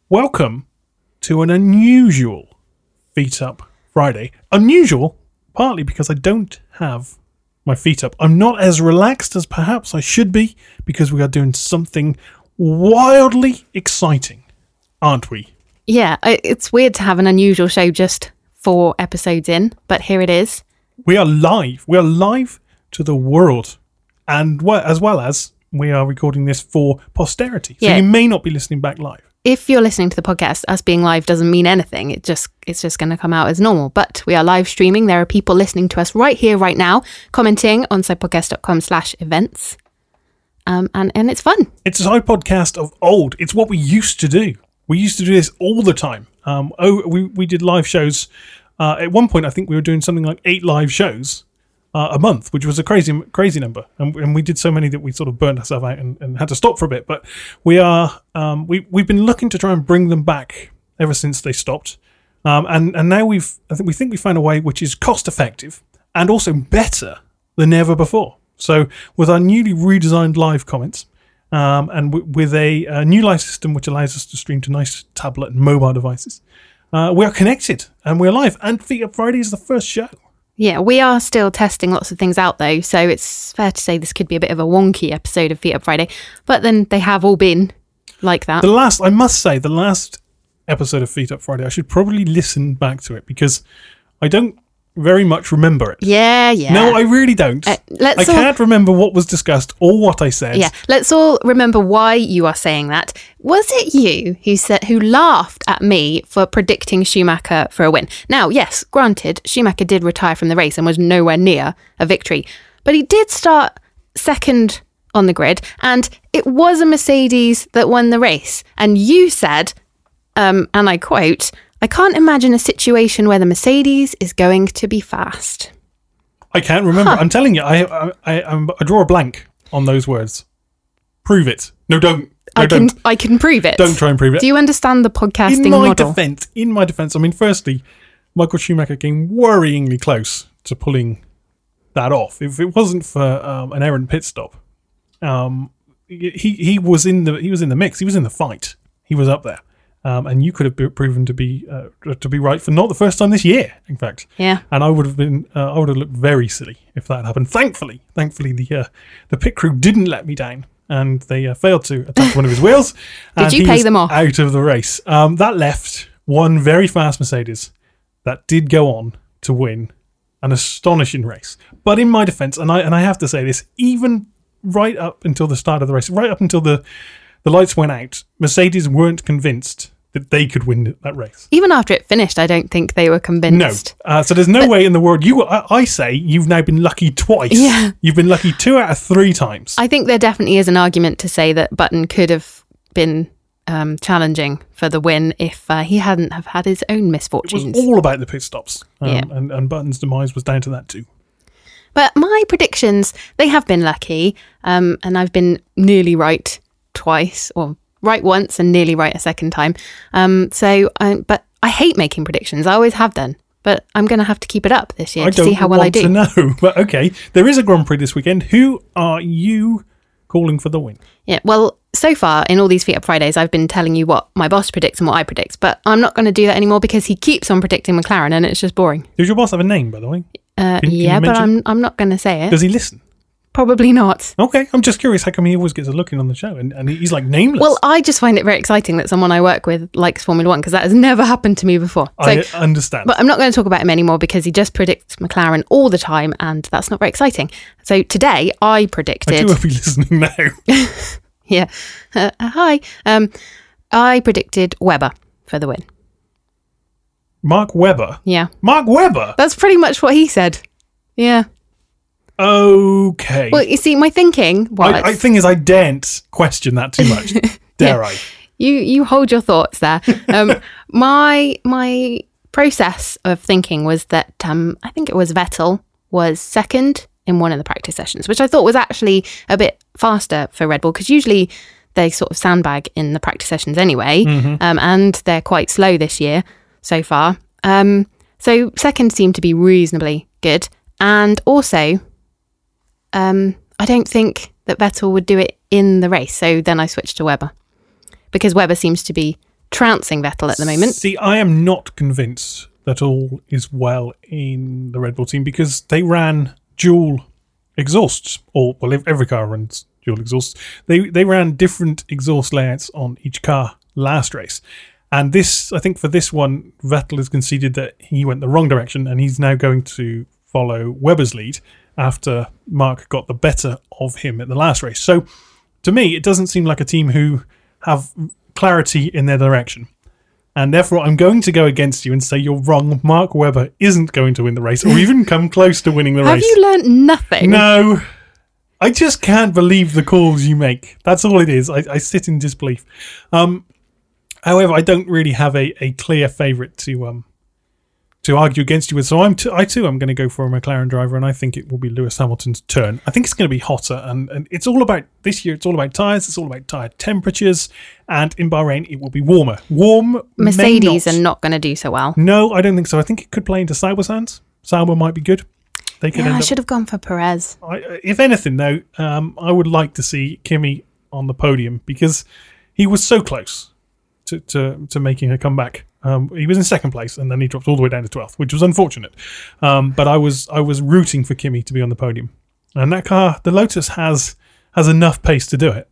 Welcome to an unusual Feet Up Friday. Unusual, partly because I don't have my feet up. I'm not as relaxed as perhaps I should be because we are doing something wildly exciting, aren't we? Yeah, it's weird to have an unusual show just 4 episodes in, but here it is. We are live. We are live to the world. And as well as we are recording this for posterity. So you may not be listening back live. If you're listening to the podcast, us being live doesn't mean anything. It's just going to come out as normal. But we are live streaming. There are people listening to us right here, right now, commenting on sidepodcast.com/events. And it's fun. It's a side podcast of old. It's what we used to do. We used to do this all the time. We did live shows. At one point, I think we were doing something like 8 live shows a month, which was a crazy number. And we did so many that we sort of burnt ourselves out and had to stop for a bit. But we've been looking to try and bring them back ever since they stopped. And now we think we found a way which is cost effective and also better than ever before. So with our newly redesigned live comments, and with a new live system which allows us to stream to nice tablet and mobile devices, we are connected and we're live. And Feet Up Friday is the first show. Yeah, we are still testing lots of things out though, so it's fair to say this could be a bit of a wonky episode of Feet Up Friday, but then they have all been like that. I must say, the last episode of Feet Up Friday, I should probably listen back to it because I don't very much remember it. Yeah. No, I really don't. I can't remember what was discussed or what I said. Yeah, let's all remember why you are saying that. Was it you who laughed at me for predicting Schumacher for a win? Now, yes, granted, Schumacher did retire from the race and was nowhere near a victory, but he did start second on the grid, and it was a Mercedes that won the race. And you said, and I quote, "I can't imagine a situation where the Mercedes is going to be fast." I can't remember. I'm telling you, I draw a blank on those words. Prove it. No, don't. No, I can prove it. Don't try and prove it. Do you understand the podcasting model? In my defense, I mean, firstly, Michael Schumacher came worryingly close to pulling that off. If it wasn't for an errant pit stop, he was in the mix. He was in the fight. He was up there. And you could have proven to be right for not the first time this year, in fact. Yeah. And I would have looked very silly if that happened. Thankfully, the pit crew didn't let me down, and they failed to attack one of his wheels. Did you pay them off? Out of the race. That left one very fast Mercedes that did go on to win an astonishing race. But in my defence, and I have to say this, even right up until the start of the race, right up until the lights went out, Mercedes weren't convinced that they could win that race. Even after it finished, I don't think they were convinced. No. So there's no way in the world. I say you've now been lucky twice. Yeah. You've been lucky 2 out of 3 times. I think there definitely is an argument to say that Button could have been challenging for the win if he hadn't have had his own misfortunes. It was all about the pit stops. And Button's demise was down to that too. But my predictions, they have been lucky. And I've been nearly right twice, or right once and nearly right a second time. But I hate making predictions. I always have done. But I'm going to have to keep it up this year to see how well I do. I don't want to know. But okay, there is a Grand Prix this weekend. Who are you calling for the win? Yeah, well, so far in all these Feet Up Fridays, I've been telling you what my boss predicts and what I predict. But I'm not going to do that anymore because he keeps on predicting McLaren and it's just boring. Does your boss have a name, by the way? Yeah, but I'm not going to say it. Does he listen? Probably not. Okay, I'm just curious how come he always gets a look in on the show and he's like nameless. Well, I just find it very exciting that someone I work with likes Formula One because that has never happened to me before. So, I understand. But I'm not going to talk about him anymore because he just predicts McLaren all the time and that's not very exciting. So today I predicted... I do hope he's listening now. Yeah. Hi. I predicted Webber for the win. Mark Webber? Yeah. Mark Webber? That's pretty much what he said. Yeah. Okay. Well, you see, my thinking was... I think is I daren't question that too much. Dare I? You hold your thoughts there. My process of thinking was that I think it was Vettel was second in one of the practice sessions, which I thought was actually a bit faster for Red Bull because usually they sort of sandbag in the practice sessions anyway, and they're quite slow this year so far. So second seemed to be reasonably good, and also... I don't think that Vettel would do it in the race. So then I switched to Webber because Webber seems to be trouncing Vettel at the moment. See, I am not convinced that all is well in the Red Bull team because they ran dual exhausts, or well, every car runs dual exhausts. They ran different exhaust layouts on each car last race, and this, I think, for this one, Vettel has conceded that he went the wrong direction, and he's now going to follow Webber's lead after Mark got the better of him at the last race. So, to me, it doesn't seem like a team who have clarity in their direction. And therefore, I'm going to go against you and say you're wrong. Mark Webber isn't going to win the race or even come close to winning the race. Have you learnt nothing? No. I just can't believe the calls you make. That's all it is. I sit in disbelief. However, I don't really have a clear favourite to argue against you with. So I too am going to go for a McLaren driver, and I think it will be Lewis Hamilton's turn. I think it's going to be hotter, and it's all about this year. It's all about tyres. It's all about tyre temperatures, and in Bahrain it will be warmer. Mercedes are not going to do so well. No, I don't think so. I think it could play into Sauber's hands. Sauber might be good. They could. I should have gone for Perez. If anything, though, I would like to see Kimi on the podium because he was so close to making a comeback. He was in second place, and then he dropped all the way down to 12th, which was unfortunate. But I was rooting for Kimi to be on the podium, and that car, the Lotus, has enough pace to do it.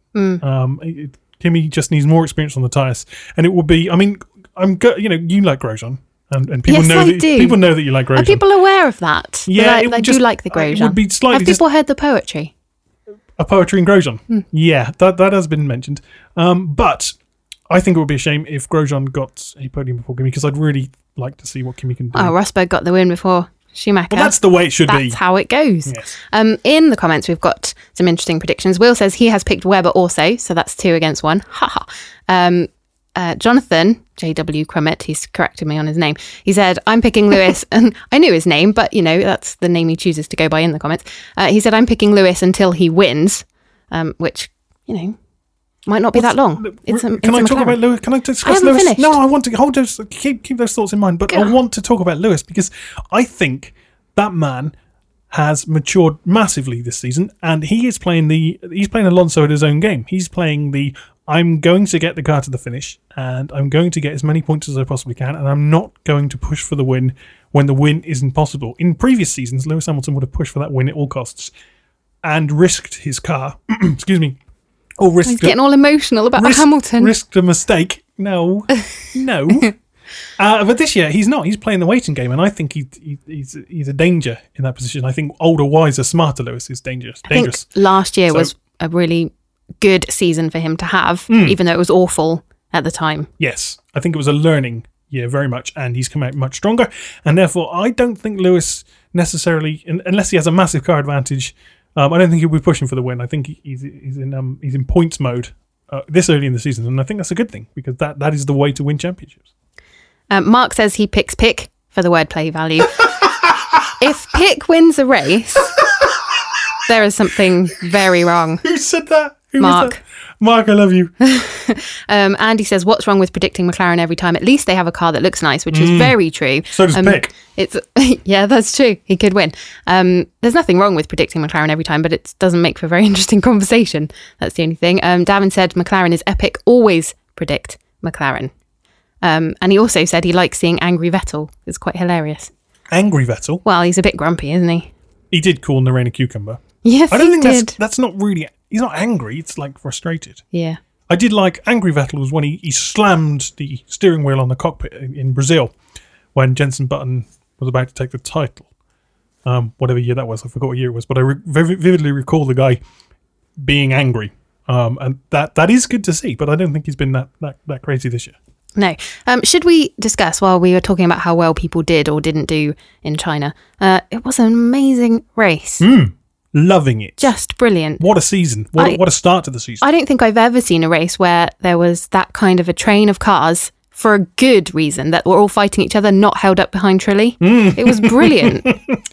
Kimi just needs more experience on the tyres, and it will be. I mean, you like Grosjean, and people Yes, know I that do. people know that you like Grosjean. Are people aware of that? Yeah, I do like the Grosjean. It would be slightly Have people heard the poetry? a poetry in Grosjean. Yeah, that has been mentioned. But I think it would be a shame if Grosjean got a podium before Kimi because I'd really like to see what Kimi can do. Oh, Rosberg got the win before Schumacher. Well, that's the way it should be. That's how it goes. Yes. In the comments, we've got some interesting predictions. Will says he has picked Webber also, so that's 2 against 1. Haha. Jonathan, JW Crummett, he's corrected me on his name. He said, I'm picking Lewis, and I knew his name, but, that's the name he chooses to go by in the comments. He said, I'm picking Lewis until he wins, which, might not be that long. Can I talk about Lewis? Can I discuss I haven't Lewis? finished. No, I want to hold those. Keep those thoughts in mind. But I want to talk about Lewis because I think that man has matured massively this season, and he's playing Alonso at his own game. He's playing I'm going to get the car to the finish, and I'm going to get as many points as I possibly can, and I'm not going to push for the win when the win isn't possible. In previous seasons, Lewis Hamilton would have pushed for that win at all costs and risked his car. Excuse me. Or risked He's getting all emotional about Hamilton. Risked a mistake. No. But this year, he's not. He's playing the waiting game, and I think he's a danger in that position. I think older, wiser, smarter Lewis is dangerous. I think last year was a really good season for him to have, even though it was awful at the time. Yes, I think it was a learning year very much, and he's come out much stronger, and therefore I don't think Lewis necessarily, unless he has a massive car advantage, I don't think he'll be pushing for the win. I think he's in points mode this early in the season, and I think that's a good thing because that is the way to win championships. Mark says he picks Pick for the wordplay value. If Pick wins a race, there is something very wrong. Who said that? Who Mark. was that? Mark, I love you. Andy says, what's wrong with predicting McLaren every time? At least they have a car that looks nice, which is very true. So does Pick. Yeah, that's true. He could win. There's nothing wrong with predicting McLaren every time, but it doesn't make for very interesting conversation. That's the only thing. Davin said, McLaren is epic. Always predict McLaren. And he also said he likes seeing angry Vettel. It's quite hilarious. Angry Vettel? Well, he's a bit grumpy, isn't he? He did call Narena cucumber. Yes, I don't think did. that's not really. He's not angry. It's like frustrated. Yeah. I did like angry Vettel was when he slammed the steering wheel on the cockpit in Brazil when Jenson Button was about to take the title. Whatever year that was, I forgot what year it was, but I vividly recall the guy being angry, and that is good to see. But I don't think he's been that crazy this year. No. Should we discuss, while we were talking about how well people did or didn't do in China, it was an amazing race. Loving it. Just brilliant. What a season. What a start to the season. I don't think I've ever seen a race where there was that kind of a train of cars for a good reason, that were all fighting each other, not held up behind Trulli. It was brilliant.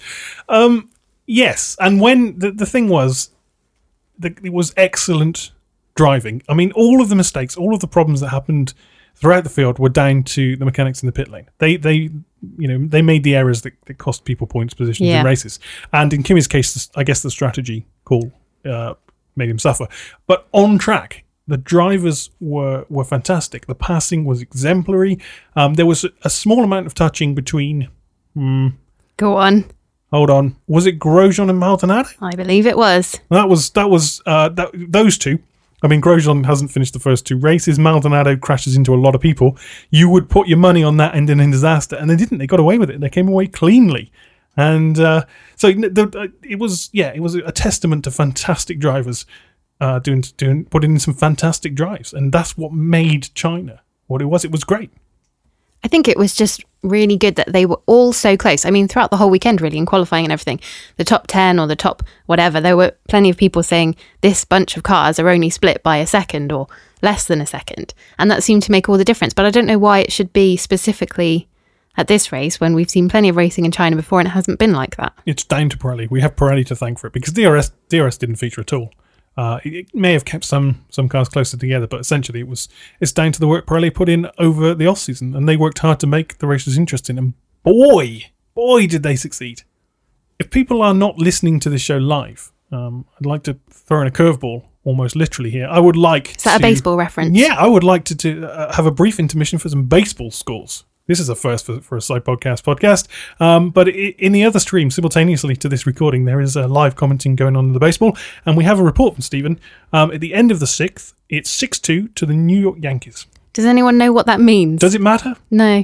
Yes. And when the thing was, it was excellent driving. I mean, all of the mistakes, all of the problems that happened throughout the field were down to the mechanics in the pit lane. They made the errors that cost people points positions in races. And in Kimi's case, I guess the strategy call made him suffer. But on track, The drivers were fantastic. The passing was exemplary. There was a small amount of touching between. Go on. Hold on. Was it Grosjean and Maldonado? I believe it was. Those two. I mean, Grosjean hasn't finished the first 2 races. Maldonado crashes into a lot of people. You would put your money on that ending in disaster, and they didn't. They got away with it. They came away cleanly, and so it was a testament to fantastic drivers putting in some fantastic drives, and that's what made China what it was. It was great. I think it was just really good that they were all so close. I mean, throughout the whole weekend, really, in qualifying and everything, the top 10 or the top whatever, there were plenty of people saying this bunch of cars are only split by a second or less than a second. And that seemed to make all the difference. But I don't know why it should be specifically at this race when we've seen plenty of racing in China before and it hasn't been like that. It's down to Pirelli. We have Pirelli to thank for it because DRS didn't feature at all. It may have kept some cars closer together, but essentially it's down to the work Pirelli put in over the off-season, and they worked hard to make the races interesting, and boy did they succeed. If people are not listening to this show live, I'd like to throw in a curveball, almost literally here. I would like Is that a baseball reference? Yeah, I would like to have a brief intermission for some baseball scores. This is a first for a Side podcast. But in the other stream, simultaneously to this recording, there is live commenting going on in the baseball. And we have a report from Stephen. At the end of the 6th, it's 6-2 to the New York Yankees. Does anyone know what that means? Does it matter? No.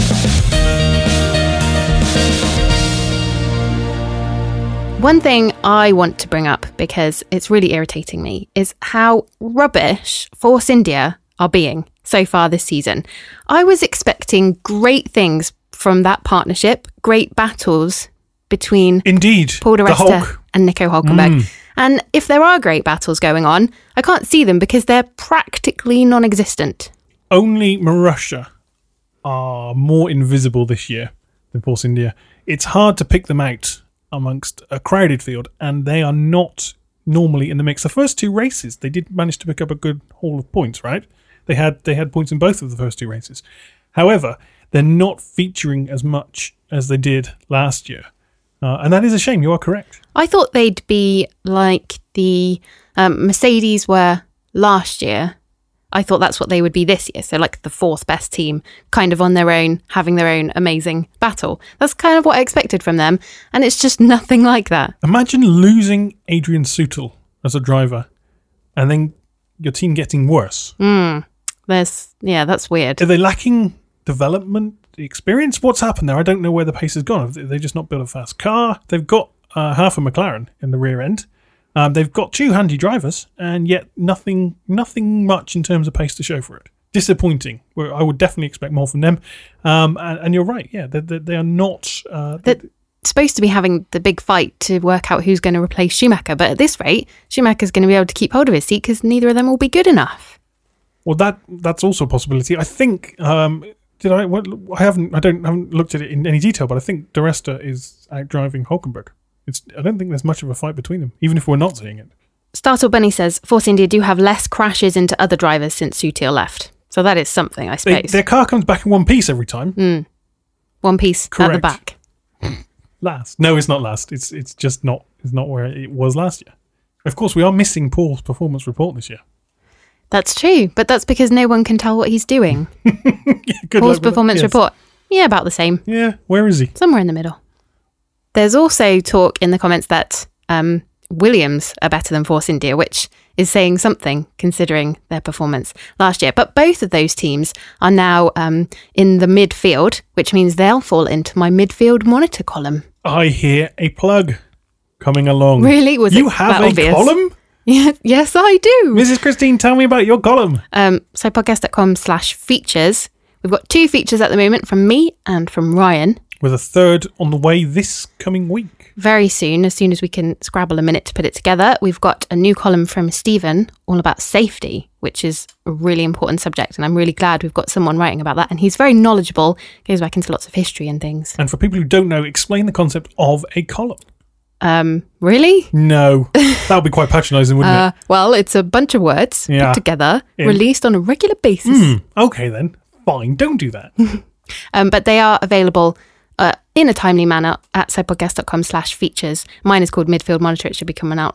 One thing I want to bring up, because it's really irritating me, is how rubbish Force India are being so far this season. I was expecting great things from that partnership, great battles between Paul di Resta and Nico Hülkenberg. And if there are great battles going on, I can't see them because they're practically non-existent. Only Marussia are more invisible this year than Force India. It's hard to pick them out amongst a crowded field, and they are not normally in the mix. The first 2 races, they did manage to pick up a good haul of points, right? They had points in both of the first 2 races. However, they're not featuring as much as they did last year. And that is a shame. You are correct. I thought they'd be like the Mercedes were last year. I thought that's what they would be this year. So like the 4th best team, kind of on their own, having their own amazing battle. That's kind of what I expected from them. And it's just nothing like that. Imagine losing Adrian Sutil as a driver and then your team getting worse. That's weird. Are they lacking development experience? What's happened there? I don't know where the pace has gone. Have they just not built a fast car? They've got half a McLaren in the rear end. They've got 2 handy drivers, and yet nothing much in terms of pace to show for it. Disappointing. I would definitely expect more from them. And you're right. Yeah, they are not. They're supposed to be having the big fight to work out who's going to replace Schumacher, but at this rate, Schumacher's going to be able to keep hold of his seat because neither of them will be good enough. Well, that's also a possibility. I think. I haven't looked at it in any detail, but I think di Resta is out driving Hülkenberg. I don't think there's much of a fight between them, even if we're not seeing it. Startle Bunny says Force India do have less crashes into other drivers since Sutil left. So that is something, I suppose. Their car comes back in one piece every time. One piece Correct. at the back. Last. No, it's not last. It's just not. It's not where it was last year. Of course, we are missing Paul's performance report this year. That's true, but that's because no one can tell what he's doing. Paul's performance report. Yeah, about the same. Yeah, where is he? Somewhere in the middle. There's also talk in the comments that Williams are better than Force India, which is saying something considering their performance last year. But both of those teams are now in the midfield, which means they'll fall into my midfield monitor column. I hear a plug coming along. Really? You have a obvious? column? Yes, I do. Mrs. Christine, tell me about your column. So podcast.com/features. We've got 2 features at the moment from me and from Ryan. With a 3rd on the way this coming week. Very soon, as soon as we can scrabble a minute to put it together, we've got a new column from Stephen all about safety, which is a really important subject. And I'm really glad we've got someone writing about that. And he's very knowledgeable, goes back into lots of history and things. And for people who don't know, explain the concept of a column. Really? No. That would be quite patronising, wouldn't it? Well, it's a bunch of words put together, released on a regular basis. Okay, then. Fine, don't do that. But they are available in a timely manner at sidepodcast.com/features. Mine is called Midfield Monitor. It should be coming out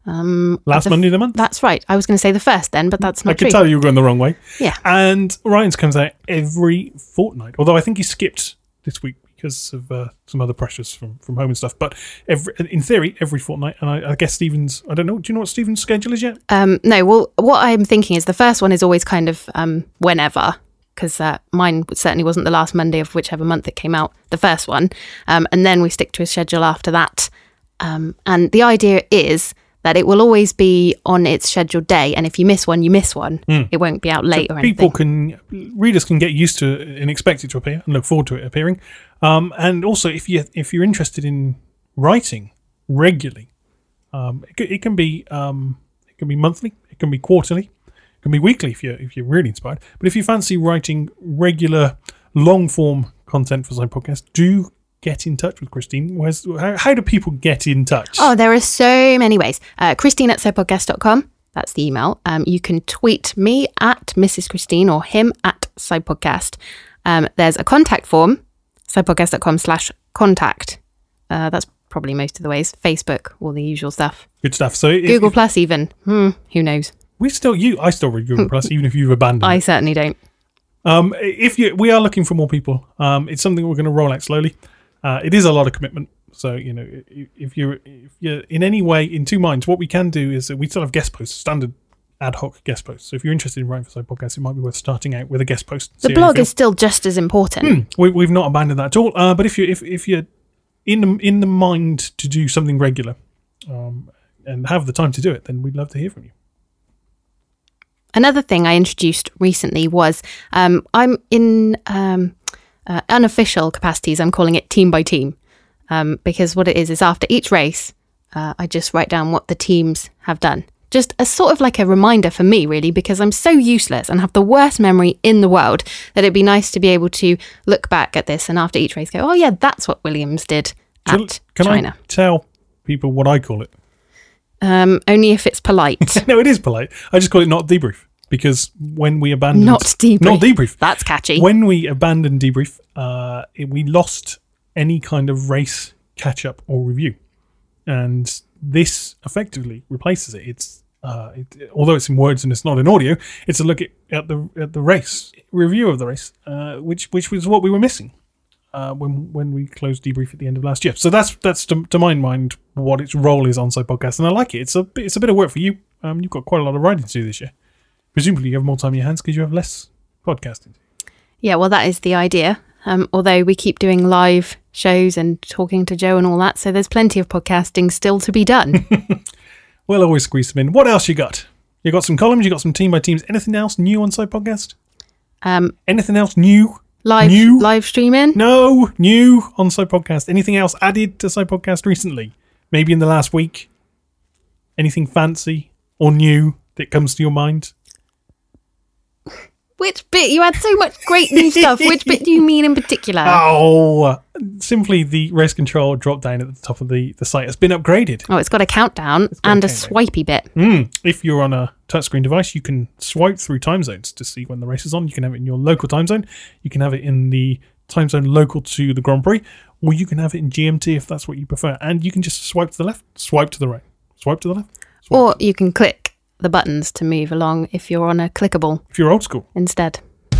Last Monday of the month? That's right. I was going to say the first then, but that's not I true. could tell you were going the wrong way. Yeah. And Ryan's comes out every fortnight, although I think he skipped this week because of some other pressures from home and stuff. But in theory, every fortnight. And I guess Stephen's, I don't know, do you know what Stephen's schedule is yet? No, well, what I'm thinking is the first one is always kind of whenever, because mine certainly wasn't the last Monday of whichever month it came out, the first one. And then we stick to a schedule after that. And the idea is that it will always be on its scheduled day, and if you miss one, you miss one. It won't be out late or anything. Readers can get used to it and expect it to appear and look forward to it appearing. And also, if you're interested in writing regularly, it can be monthly, it can be quarterly, it can be weekly if you're really inspired. But if you fancy writing regular, long form content for Side Podcast, do get in touch with Christine. How do people get in touch? Oh, there are so many ways. Christine@sidepodcast.com. That's the email. You can tweet me at Mrs. Christine or him at sidepodcast. There's a contact form, sidepodcast.com/contact. That's probably most of the ways. Facebook, all the usual stuff. Good stuff. So Google Plus even. Who knows? I still read Google Plus, even if you've abandoned I it. certainly don't. We are looking for more people. It's something we're going to roll out slowly. It is a lot of commitment, so if you're in any way in two minds, what we can do is we still have guest posts, standard ad hoc guest posts. So if you're interested in writing for Side Podcast, it might be worth starting out with a guest post. The blog is still just as important. We've not abandoned that at all. But if you're in the mind to do something regular, and have the time to do it, then we'd love to hear from you. Another thing I introduced recently was I'm in unofficial capacities. I'm calling it team by team, because what it is after each race, I just write down what the teams have done. Just a sort of like a reminder for me, really, because I'm so useless and have the worst memory in the world that it'd be nice to be able to look back at this and after each race go, oh yeah, that's what Williams did at China. I tell people what I call it? Only if it's polite. No, it is polite. I just call it not debrief, because when we abandoned... Not debrief. That's catchy. When we abandoned debrief, we lost any kind of race catch-up or review. And this effectively replaces it. It's although it's in words and it's not in audio, it's a look at the race, review of the race, which was what we were missing when we closed debrief at the end of last year. So that's to my mind what its role is on Side Podcast, and I like it. It's a bit of work for you. You've got quite a lot of writing to do this year. Presumably you have more time in your hands because you have less podcasting. Yeah, well, that is the idea. Although we keep doing live shows and talking to Joe and all that, so there's plenty of podcasting still to be done. We'll always squeeze them in. What else you got? You got some columns, you got some team by teams. Anything else new on Side Podcast? Anything else new? Live streaming? No, new on Side Podcast. Anything else added to Side Podcast recently? Maybe in the last week? Anything fancy or new that comes to your mind? Which bit? You had so much great new stuff. Which bit do you mean in particular? Oh, simply the race control drop down at the top of the site has been upgraded. Oh, it's got a countdown and a swipey bit. If you're on a touchscreen device, you can swipe through time zones to see when the race is on. You can have it in your local time zone. You can have it in the time zone local to the Grand Prix, or you can have it in GMT if that's what you prefer. And you can just swipe to the left, swipe to the right, swipe to the left. Or you can click the buttons to move along if you're on a clickable. If you're old school. Instead.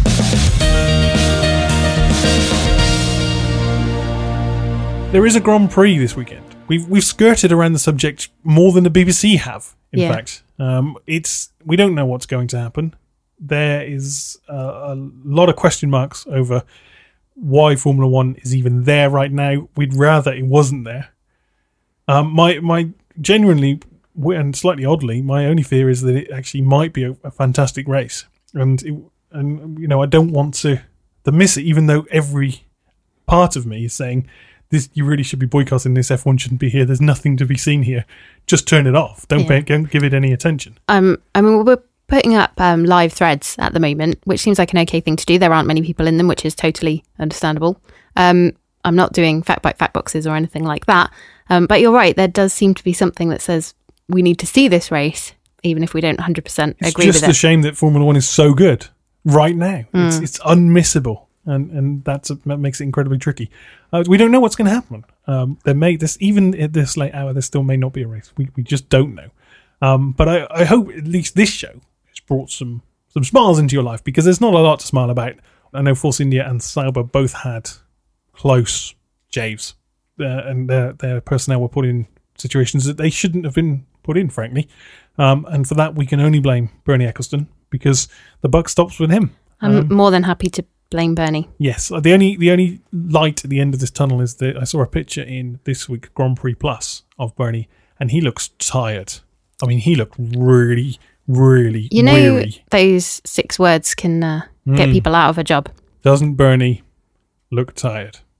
There is a Grand Prix this weekend. We've skirted around the subject more than the BBC have, in fact. We don't know what's going to happen. There is a lot of question marks over why Formula One is even there right now. We'd rather it wasn't there. My genuinely, and slightly oddly, my only fear is that it actually might be a fantastic race, and I don't want to miss it, even though every part of me is saying this, you really should be boycotting this. F1 shouldn't be here. There's nothing to be seen here. Just turn it off. Don't give it any attention. I mean, we're putting up live threads at the moment, which seems like an okay thing to do. There aren't many people in them, which is totally understandable. I'm not doing fact boxes or anything like that. But you're right. There does seem to be something that says we need to see this race, even if we don't 100% agree with it. It's just a shame that Formula One is so good right now. It's unmissable, and that makes it incredibly tricky. We don't know what's going to happen. Even at this late hour, there still may not be a race. We just don't know. But I hope at least this show has brought some smiles into your life, because there's not a lot to smile about. I know Force India and Sauber both had close shaves, and their personnel were put in situations that they shouldn't have been put in, frankly. And for that, we can only blame Bernie Ecclestone, because the buck stops with him. I'm more than happy to blame Bernie. Yes, the only light at the end of this tunnel is that I saw a picture in this week's Grand Prix Plus of Bernie, and he looks tired. I mean, he looked really, really weary. Those 6 words can get people out of a job. Doesn't Bernie look tired?